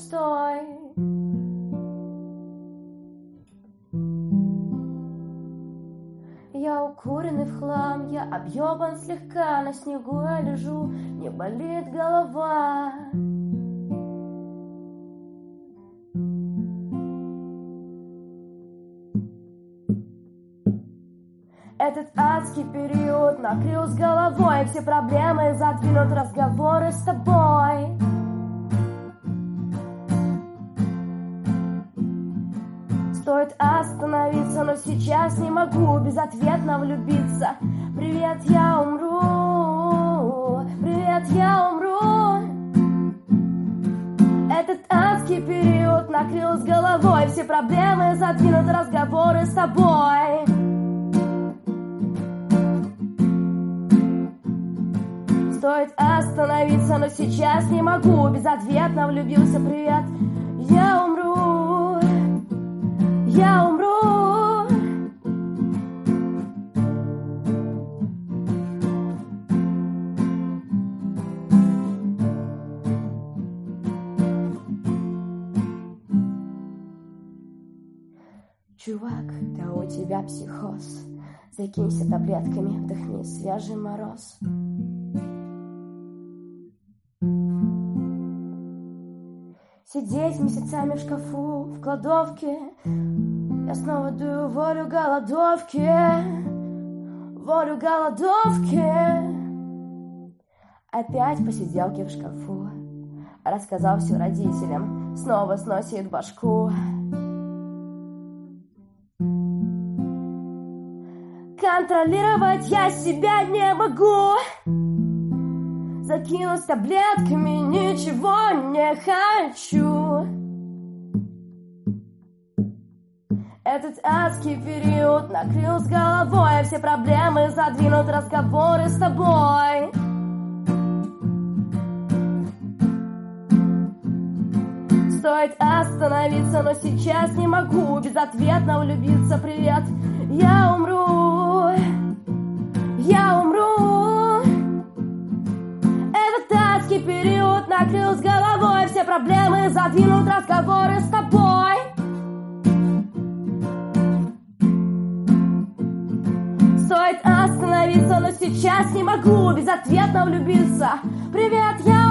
стой. Я укуренный в хлам, я объебан слегка, на снегу я лежу, не болит голова. Этот адский период накрыл с головой, все проблемы задвинут разговоры с тобой. Стоит остановиться, но сейчас не могу безответно влюбиться. Привет, я умру, привет, я умру. Этот адский период накрыл с головой, все проблемы задвинут разговоры с тобой. Стоит остановиться, но сейчас не могу безответно влюбился. Привет, я умру, я умру. Чувак, да у тебя психоз. Закинься таблетками, вдохни свежий мороз. Сидеть месяцами в шкафу, в кладовке. Я снова дую волю голодовки, волю голодовки. Опять посиделки в шкафу. Рассказал все родителям, снова сносит башку. Контролировать я себя не могу. Закинусь таблетками, ничего не хочу. Этот адский период накрыл с головой, все проблемы задвинут разговоры с тобой. Стоит остановиться, но сейчас не могу безответно влюбиться. Привет, я умру, я умру. Этот адский период накрыл с головой, все проблемы задвинут разговоры с тобой. Стоит остановиться, но сейчас не могу безответно влюбиться. Привет, я